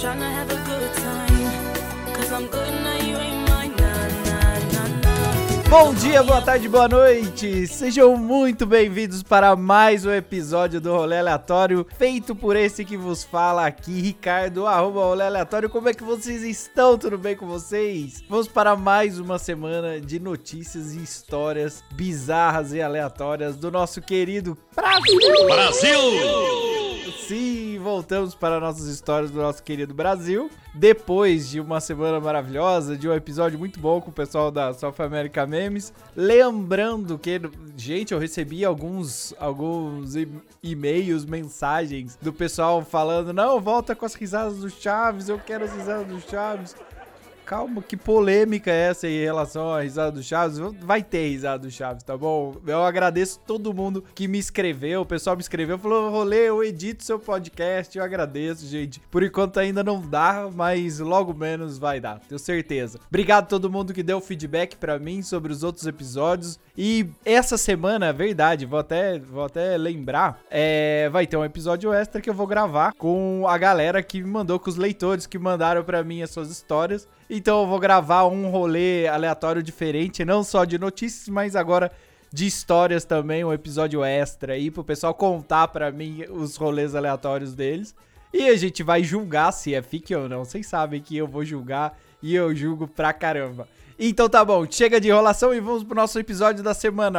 tryna have a good time, 'cause I'm good now, you ain't mine, nah. Bom dia, boa tarde, boa noite! Sejam muito bem-vindos para mais um episódio do Rolê Aleatório, feito por esse que vos fala aqui, Ricardo, @Rolê Aleatório. Como é que vocês estão? Tudo bem com vocês? Vamos para mais uma semana de notícias e histórias bizarras e aleatórias do nosso querido Brasil! Sim, voltamos para nossas histórias do nosso querido Brasil. Depois de uma semana maravilhosa, de um episódio muito bom com o pessoal da South America Memes. Lembrando que, gente, eu recebi alguns e-mails, mensagens do pessoal falando: não, volta com as risadas do Chaves, eu quero as risadas do Chaves. Calma, que polêmica é essa em relação à risada do Chaves? Vai ter risada do Chaves, tá bom? Eu agradeço todo mundo que me escreveu, o pessoal me escreveu, falou: Rolê, eu edito seu podcast, eu agradeço, gente. Por enquanto ainda não dá, mas logo menos vai dar, tenho certeza. Obrigado a todo mundo que deu feedback pra mim sobre os outros episódios. E essa semana, é verdade, vou até lembrar, vai ter um episódio extra que eu vou gravar com a galera que me mandou, com os leitores que mandaram pra mim as suas histórias. Então eu vou gravar um rolê aleatório diferente, não só de notícias, mas agora de histórias também, um episódio extra aí pro pessoal contar pra mim os rolês aleatórios deles. E a gente vai julgar se é fique ou não. Vocês sabem que eu vou julgar e eu julgo pra caramba. Então tá bom, chega de enrolação e vamos pro nosso episódio da semana.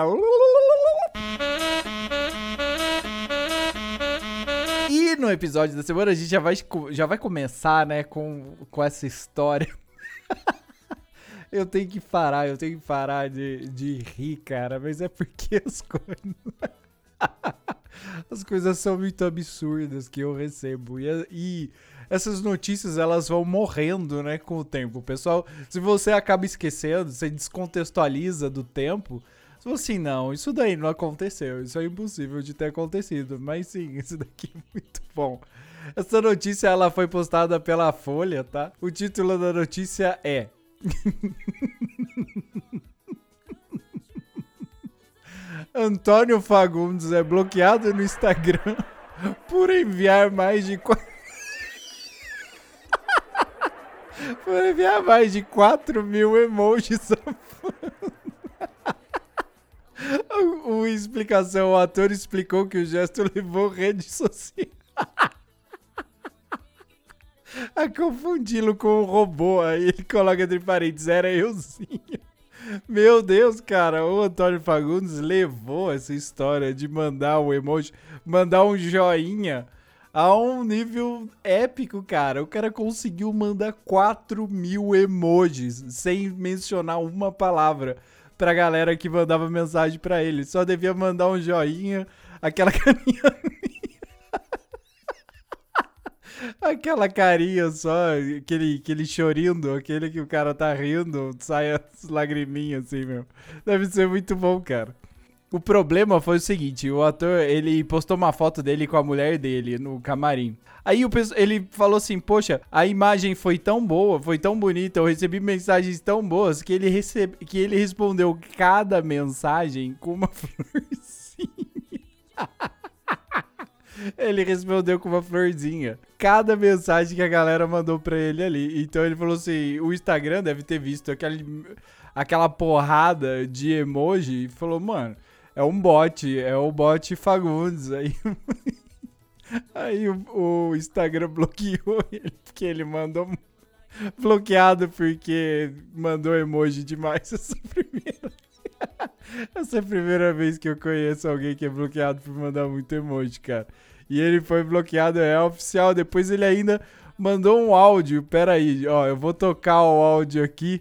E no episódio da semana a gente já vai começar, né, com essa história. Eu tenho que parar de rir, cara, mas é porque as coisas são muito absurdas que eu recebo, e essas notícias, elas vão morrendo, né, com o tempo. Pessoal, se você acaba esquecendo, você descontextualiza do tempo, você fala assim: não, isso daí não aconteceu, isso é impossível de ter acontecido, mas sim, isso daqui é muito bom. Essa notícia, ela foi postada pela Folha, tá? O título da notícia é: Antônio Fagundes é bloqueado no Instagram por enviar mais de 4 mil emojis a Uma explicação: o ator explicou que o gesto levou redes sociais a confundi-lo com um robô. Aí ele coloca entre parênteses: era euzinho. Meu Deus, cara, o Antônio Fagundes levou essa história de mandar um emoji, mandar um joinha a um nível épico, cara. O cara conseguiu mandar 4 mil emojis sem mencionar uma palavra pra galera que mandava mensagem pra ele. Só devia mandar um joinha, aquela carinha aquela carinha só, aquele chorindo, aquele que o cara tá rindo, sai as lagriminhas assim, meu. Deve ser muito bom, cara. O problema foi o seguinte: o ator, ele postou uma foto dele com a mulher dele no camarim. Aí ele falou assim: poxa, a imagem foi tão boa, foi tão bonita, eu recebi mensagens tão boas que ele respondeu cada mensagem com uma florzinha. Ele respondeu com uma florzinha cada mensagem que a galera mandou pra ele ali. Então ele falou assim: o Instagram deve ter visto aquela porrada de emoji e falou: mano, é o bot Fagundes. Aí o Instagram bloqueou ele, porque ele mandou bloqueado porque mandou emoji demais. Essa é a primeira vez que eu conheço alguém que é bloqueado por mandar muito emoji, cara. E ele foi bloqueado, é oficial. Depois ele ainda mandou um áudio. Pera aí, ó, eu vou tocar o áudio aqui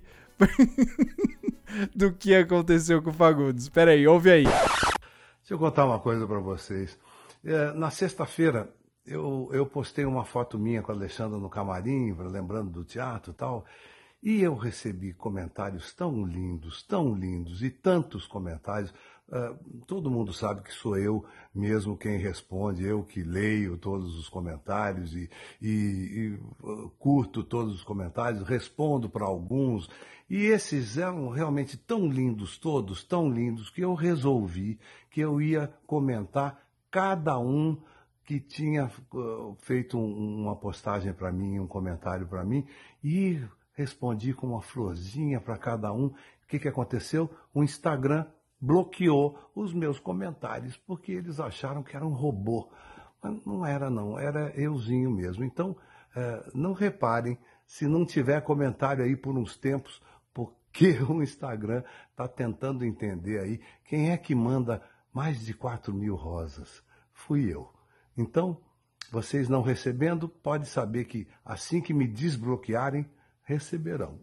do que aconteceu com o Fagundes. Pera aí, ouve aí. Deixa eu contar uma coisa pra vocês. Na sexta-feira, eu postei uma foto minha com a Alexandra no camarim, lembrando do teatro e tal. E eu recebi comentários tão lindos e tantos comentários. Todo mundo sabe que sou eu mesmo quem responde, eu que leio todos os comentários e curto todos os comentários, respondo para alguns. E esses eram realmente tão lindos, todos tão lindos, que eu resolvi que eu ia comentar cada um que tinha feito uma postagem para mim, um comentário para mim, e respondi com uma florzinha para cada um. O que aconteceu? O Instagram bloqueou os meus comentários, porque eles acharam que era um robô. Mas não era não, era euzinho mesmo. Então, não reparem se não tiver comentário aí por uns tempos, porque o Instagram está tentando entender aí quem é que manda mais de 4.000 rosas. Fui eu. Então, vocês não recebendo, pode saber que assim que me desbloquearem, receberão.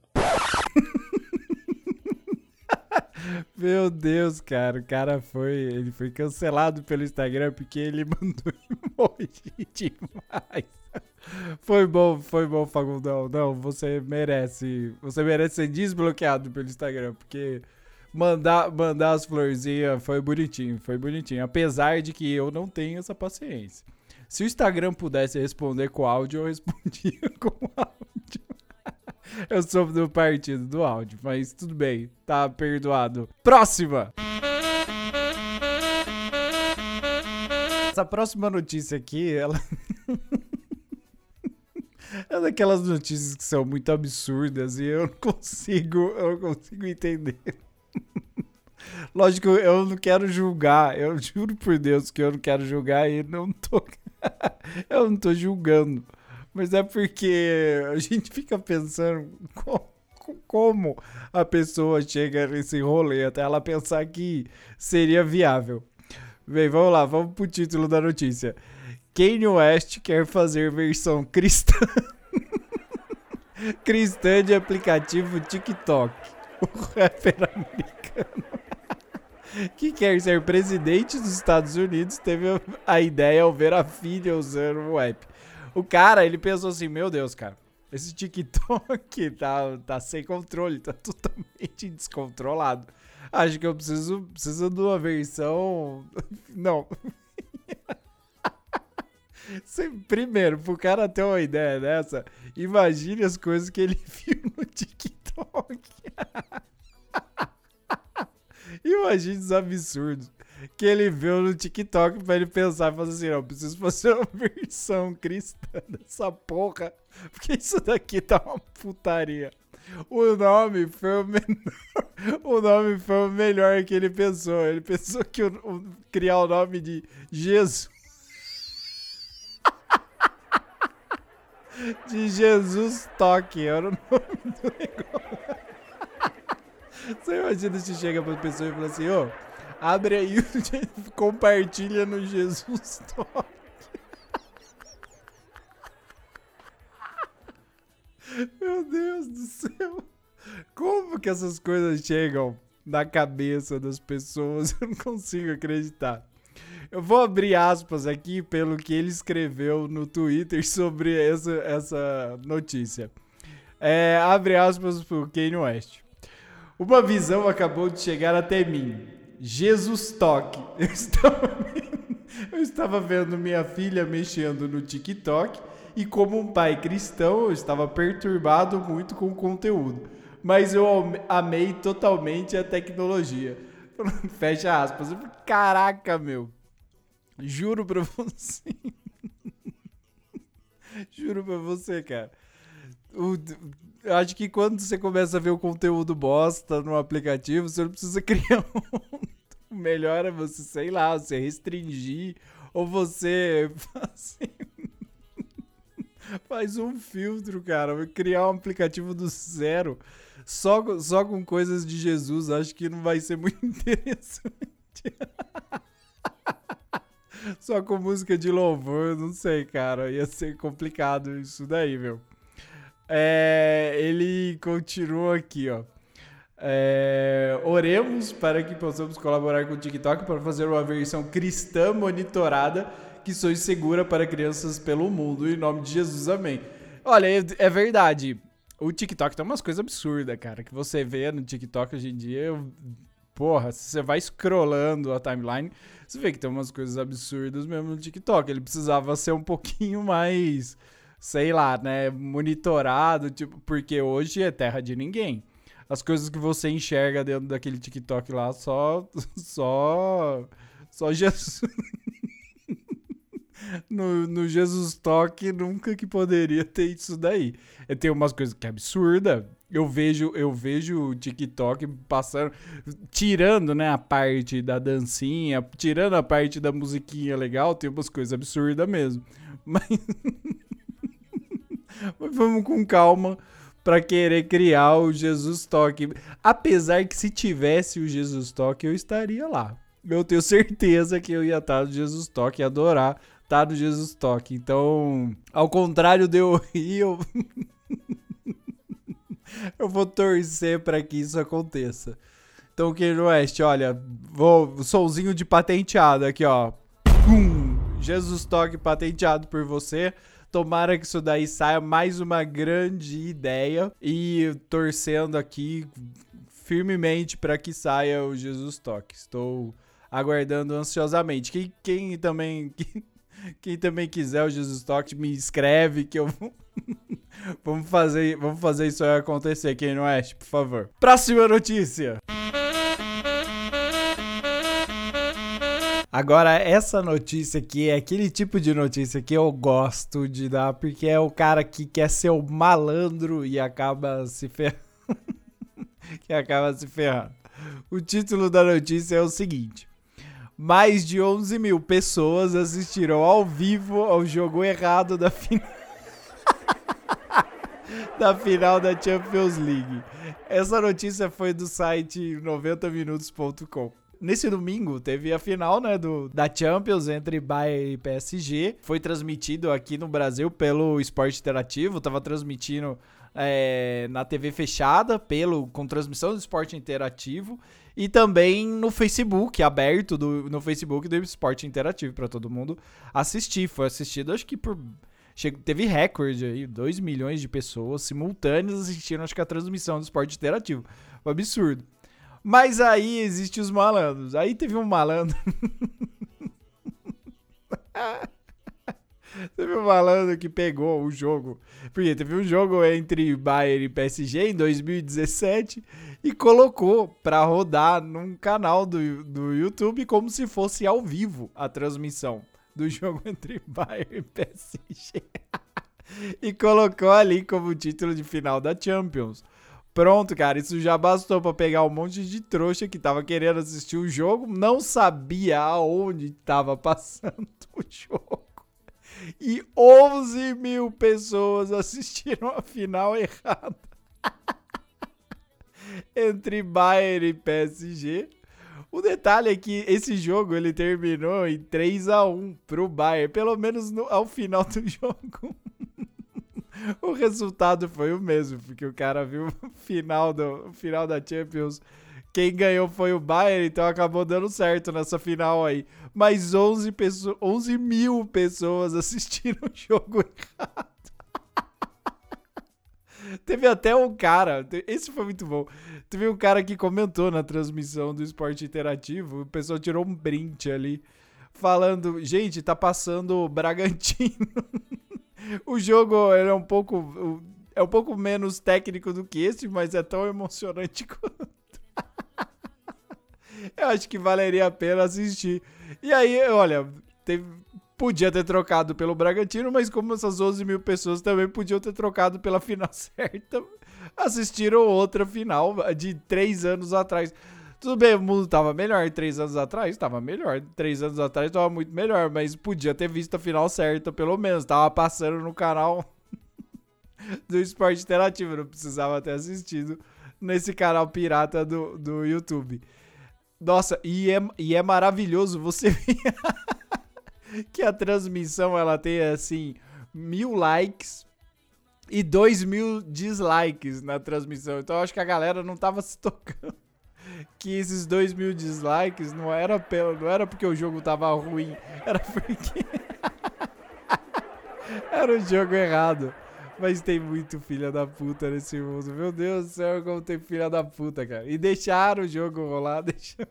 Meu Deus, cara, ele foi cancelado pelo Instagram porque ele mandou emoji demais. Foi bom, Fagundão. Não, você merece ser desbloqueado pelo Instagram, porque mandar as florzinhas foi bonitinho, apesar de que eu não tenho essa paciência. Se o Instagram pudesse responder com áudio, eu respondia com áudio. Eu sou do partido do áudio, mas tudo bem, tá perdoado. Próxima! Essa próxima notícia aqui, ela... é daquelas notícias que são muito absurdas e eu não consigo entender. Lógico, eu não quero julgar, eu juro por Deus que eu não quero julgar e eu não tô julgando. Mas é porque a gente fica pensando como a pessoa chega nesse rolê até ela pensar que seria viável. Bem, vamos lá, vamos pro título da notícia. Kanye West quer fazer versão cristã de aplicativo TikTok. O rapper americano que quer ser presidente dos Estados Unidos teve a ideia ao ver a filha usando o app. O cara, ele pensou assim, meu Deus, cara, esse TikTok tá sem controle, tá totalmente descontrolado. Acho que eu preciso de uma versão... Não. Primeiro, pro cara ter uma ideia dessa, imagine as coisas que ele viu no TikTok. Imagine os absurdos que ele viu no TikTok pra ele pensar e falar assim, não, preciso fazer uma versão cristã dessa porra, porque isso daqui tá uma putaria. O nome foi o melhor que ele pensou. Ele pensou que criar o nome de Jesus de Jesus Toque era o nome do negócio. Você imagina se chega pra pessoa e fala assim, ô, abre aí, compartilha no Jesus Toque. Meu Deus do céu. Como que essas coisas chegam na cabeça das pessoas? Eu não consigo acreditar. Eu vou abrir aspas aqui pelo que ele escreveu no Twitter sobre essa notícia. Abre aspas pro Kanye West. Uma visão acabou de chegar até mim. Jesus Toque. Eu estava vendo minha filha mexendo no TikTok e como um pai cristão eu estava perturbado muito com o conteúdo. Mas eu amei totalmente a tecnologia. Fecha aspas. Caraca, meu. Juro pra você. Juro pra você, cara. Eu acho que quando você começa a ver o conteúdo bosta no aplicativo, você não precisa criar O melhor é você, sei lá, você restringir ou você faz um filtro, cara. Criar um aplicativo do zero só com coisas de Jesus. Acho que não vai ser muito interessante. Só com música de louvor, não sei, cara. Ia ser complicado isso daí, meu. Ele continua aqui, ó. Oremos para que possamos colaborar com o TikTok para fazer uma versão cristã monitorada que seja segura para crianças pelo mundo. Em nome de Jesus, amém. Olha, é verdade. O TikTok tem umas coisas absurdas, cara, que você vê no TikTok hoje em dia. Porra, se você vai scrollando a timeline, você vê que tem umas coisas absurdas mesmo no TikTok. Ele precisava ser um pouquinho mais, sei lá, né, monitorado, tipo, porque hoje é terra de ninguém. As coisas que você enxerga dentro daquele TikTok lá, só Jesus. no Jesus Talk nunca que poderia ter isso daí. Tem umas coisas que é absurda. Eu vejo o TikTok passando, tirando, né, a parte da dancinha, tirando a parte da musiquinha legal, tem umas coisas absurdas mesmo. Mas vamos com calma pra querer criar o Jesus Talk. Apesar que se tivesse o Jesus Talk, eu estaria lá. Eu tenho certeza que eu ia estar no Jesus Talk e adorar estar no Jesus Talk. Então, ao contrário de eu rir, eu vou torcer pra que isso aconteça. Então, Kanye West, olha, solzinho de patenteado aqui, ó. Pum! Jesus Talk patenteado por você. Tomara que isso daí saia mais uma grande ideia. E torcendo aqui firmemente para que saia o Jesus Talk. Estou aguardando ansiosamente. Quem também quiser o Jesus Talk, me escreve que eu vou... vamos fazer isso aí acontecer, Kanye West, por favor. Próxima notícia. Agora, essa notícia aqui é aquele tipo de notícia que eu gosto de dar, porque é o cara que quer ser o malandro e acaba se ferrando. O título da notícia é o seguinte: mais de 11 mil pessoas assistiram ao vivo ao jogo errado da final da Champions League. Essa notícia foi do site 90minutos.com. Nesse domingo teve a final, né, da Champions entre Bayern e PSG. Foi transmitido aqui no Brasil pelo Esporte Interativo. Tava transmitindo na TV fechada, com transmissão do Esporte Interativo. E também no Facebook, aberto no Facebook do Esporte Interativo, para todo mundo assistir. Foi assistido, acho que teve recorde aí, 2 milhões de pessoas simultâneas assistindo, acho que a transmissão do Esporte Interativo. Um absurdo. Mas aí existem os malandros. Aí teve um malandro. Teve um malandro que pegou o jogo. Porque teve um jogo entre Bayern e PSG em 2017 e colocou pra rodar num canal do YouTube como se fosse ao vivo a transmissão do jogo entre Bayern e PSG. E colocou ali como título de final da Champions. Pronto, cara, isso já bastou pra pegar um monte de trouxa que tava querendo assistir o jogo, não sabia aonde tava passando o jogo. E 11 mil pessoas assistiram a final errada entre Bayern e PSG. O detalhe é que esse jogo ele terminou em 3-1 pro Bayern, pelo menos ao final do jogo. O resultado foi o mesmo, porque o cara viu o final da Champions. Quem ganhou foi o Bayern, então acabou dando certo nessa final aí. Mas 11 mil pessoas assistiram o jogo errado. Teve até um cara, esse foi muito bom. Teve um cara que comentou na transmissão do Esporte Interativo, o pessoal tirou um print ali, falando, gente, tá passando o Bragantino. O jogo ele é um pouco menos técnico do que esse, mas é tão emocionante quanto. Eu acho que valeria a pena assistir. E aí, olha, podia ter trocado pelo Bragantino, mas como essas 11 mil pessoas também podiam ter trocado pela final certa, assistiram outra final de 3 anos atrás. Tudo bem, o mundo tava melhor 3 anos atrás? Tava melhor. 3 anos atrás tava muito melhor, mas podia ter visto a final certa, pelo menos. Tava passando no canal do Esporte Interativo, não precisava ter assistido nesse canal pirata do YouTube. Nossa, e é maravilhoso você ver que a transmissão, ela tem, assim, 1.000 likes e 2.000 dislikes na transmissão. Então, eu acho que a galera não tava se tocando que esses 2.000 dislikes não era porque o jogo tava ruim, era porque era o jogo errado. Mas tem muito filha da puta nesse mundo. Meu Deus do céu, como tem filha da puta, cara. E deixaram o jogo rolar,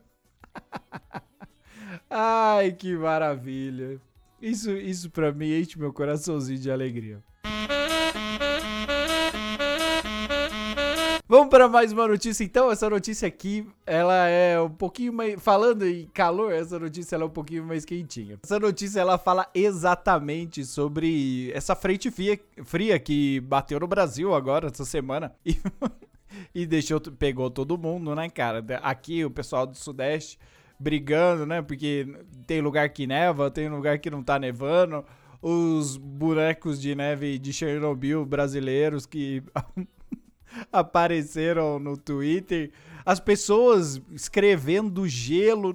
Ai, que maravilha. Isso pra mim enche meu coraçãozinho de alegria. Vamos para mais uma notícia, então. Essa notícia aqui, ela é um pouquinho mais... Falando em calor, essa notícia ela é um pouquinho mais quentinha. Essa notícia, ela fala exatamente sobre essa frente fria que bateu no Brasil agora, essa semana. E pegou todo mundo, né, cara? Aqui, o pessoal do Sudeste brigando, né? Porque tem lugar que neva, tem lugar que não tá nevando. Os bonecos de neve de Chernobyl brasileiros que... apareceram no Twitter, as pessoas escrevendo gelo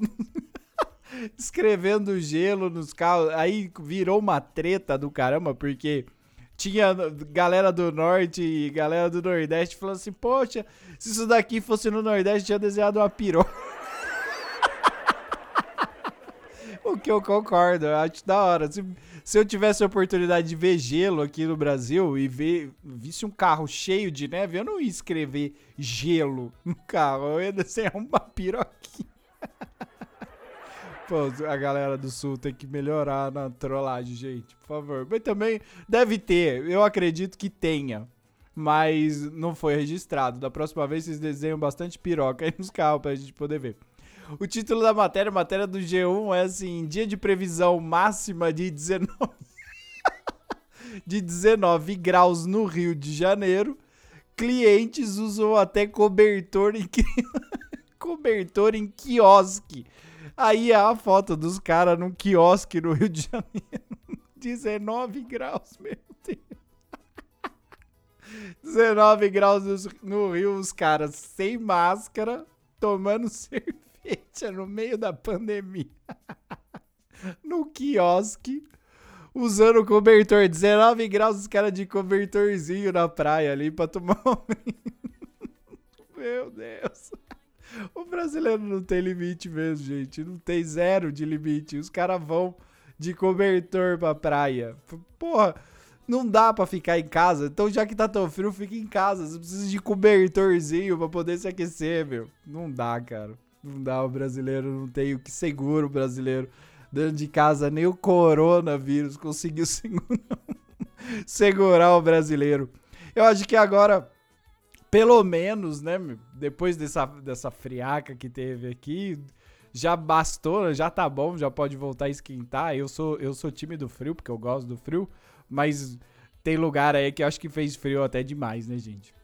nos carros, aí virou uma treta do caramba, porque tinha galera do Norte e galera do Nordeste falando assim, poxa, se isso daqui fosse no Nordeste, tinha desenhado uma piroca. O que eu concordo, eu acho da hora. Se eu tivesse a oportunidade de ver gelo aqui no Brasil e visse um carro cheio de neve, eu não ia escrever gelo no carro, eu ia desenhar uma piroquinha. Pô, a galera do Sul tem que melhorar na trollagem, gente, por favor. Mas também deve ter, eu acredito que tenha, mas não foi registrado. Da próxima vez vocês desenham bastante piroca aí nos carros pra gente poder ver. O título da matéria do G1 é assim, dia de previsão máxima de 19 graus no Rio de Janeiro, clientes usam até cobertor em quiosque. Aí é a foto dos caras num quiosque no Rio de Janeiro, 19 graus, meu Deus. 19 graus no Rio, os caras sem máscara, tomando cerveja no meio da pandemia, no quiosque, usando cobertor, 19 graus, os caras de cobertorzinho na praia ali pra tomar um... Meu Deus, o brasileiro não tem limite mesmo, gente, não tem zero de limite, os caras vão de cobertor pra praia, porra, não dá pra ficar em casa, então já que tá tão frio, fica em casa, você precisa de cobertorzinho pra poder se aquecer, meu, não dá, cara. Não dá, o brasileiro não tem o que segura o brasileiro. Dentro de casa, nem o coronavírus conseguiu segurar o brasileiro. Eu acho que agora, pelo menos, né, depois dessa friaca que teve aqui, já bastou, já tá bom, já pode voltar a esquentar. Eu sou time do frio, porque eu gosto do frio, mas tem lugar aí que eu acho que fez frio até demais, né, gente?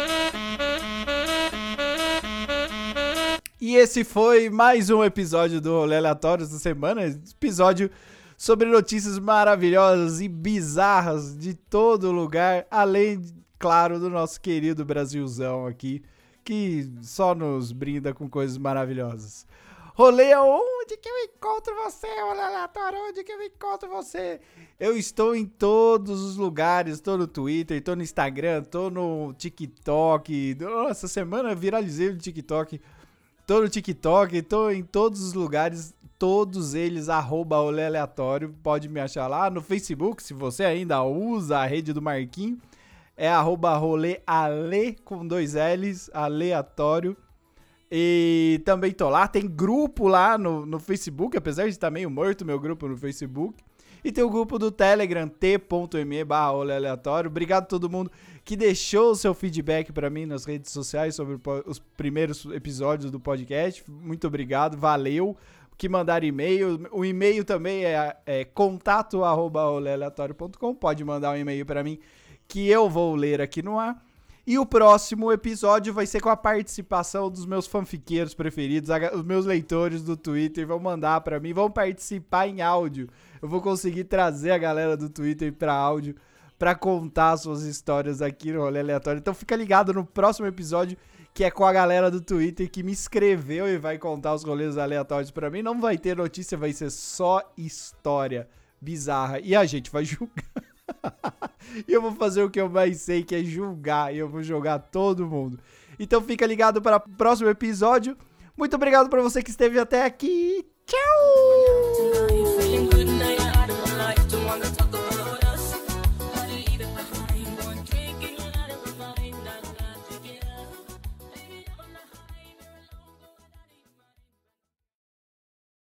E esse foi mais um episódio do Rolê Aleatório essa semana, episódio sobre notícias maravilhosas e bizarras de todo lugar, além, claro, do nosso querido Brasilzão aqui, que só nos brinda com coisas maravilhosas. Rolê, onde que eu encontro você, Rolê Aleatório? Onde que eu encontro você? Eu estou em todos os lugares, estou no Twitter, estou no Instagram, estou no TikTok. Essa semana eu viralizei no TikTok. Tô no TikTok, tô em todos os lugares, todos eles, @rolê aleatório, pode me achar lá. No Facebook, se você ainda usa a rede do Marquinho, é @roleale, com 2 L's, aleatório. E também tô lá, tem grupo lá no Facebook, apesar de estar meio morto meu grupo no Facebook. E tem o grupo do Telegram, t.me/rolealeatório. Obrigado a todo mundo que deixou o seu feedback pra mim nas redes sociais sobre os primeiros episódios do podcast. Muito obrigado, valeu. Que mandaram e-mail. O e-mail também é contato@rolealeatório.com. Pode mandar um e-mail pra mim que eu vou ler aqui no ar. E o próximo episódio vai ser com a participação dos meus fanfiqueiros preferidos, os meus leitores do Twitter vão mandar pra mim, vão participar em áudio. Eu vou conseguir trazer a galera do Twitter pra áudio, pra contar suas histórias aqui no Rolê Aleatório. Então fica ligado no próximo episódio, que é com a galera do Twitter que me escreveu e vai contar os rolês aleatórios pra mim. Não vai ter notícia, vai ser só história bizarra. E a gente vai julgar. E eu vou fazer o que eu mais sei, que é julgar. E eu vou jogar todo mundo. Então fica ligado para o próximo episódio. Muito obrigado para você que esteve até aqui. Tchau!